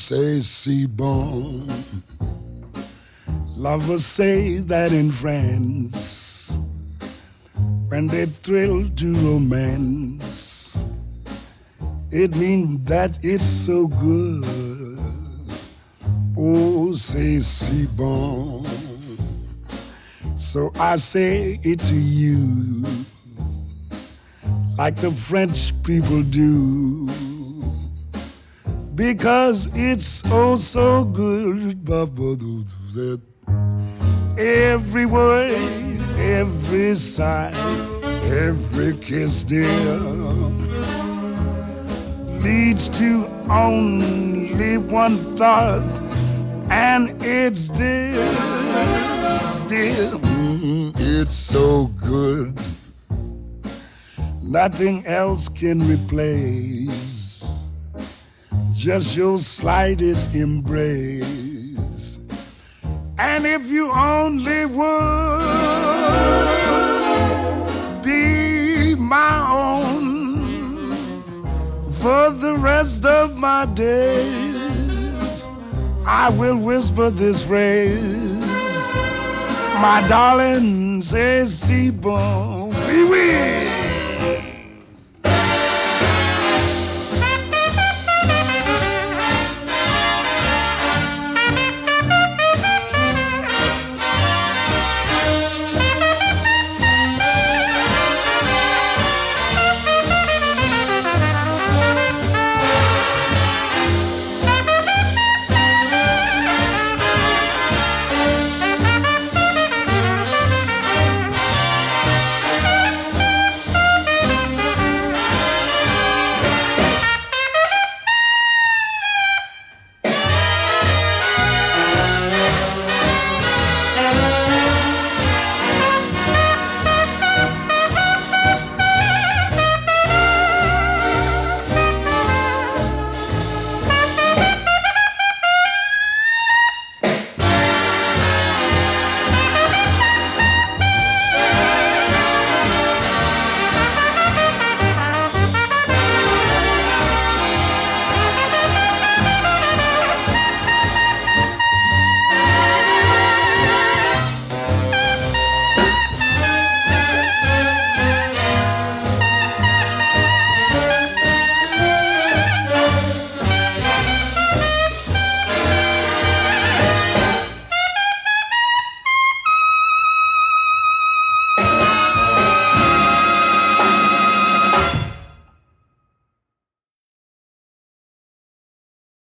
say c'est bon. Lovers say that in France when they thrill to romance, it means that it's so good. Oh, c'est si bon. So I say it to you like the French people do, because it's oh so good. Every word, every sigh, every kiss, dear, leads to only one thought, and it's this, dear. It's so good, nothing else can replace just your slightest embrace. And if you only would be my own for the rest of my days, I will whisper this phrase: my darling, c'est si bon, oui, oui.